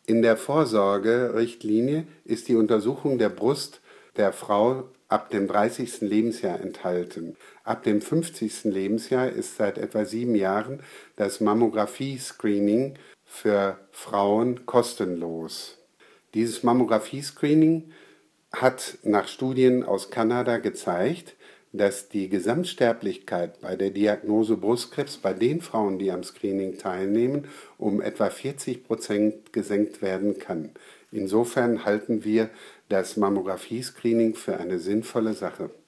In der Vorsorgerichtlinie ist die Untersuchung der Brust der Frau ab dem 30. Lebensjahr enthalten. Ab dem 50. Lebensjahr ist seit etwa 7 Jahren das Mammographie-Screening für Frauen kostenlos. Dieses Mammographie-Screening hat nach Studien aus Kanada gezeigt, dass die Gesamtsterblichkeit bei der Diagnose Brustkrebs bei den Frauen, die am Screening teilnehmen, um etwa 40% gesenkt werden kann. Insofern halten wir das Mammographie-Screening für eine sinnvolle Sache.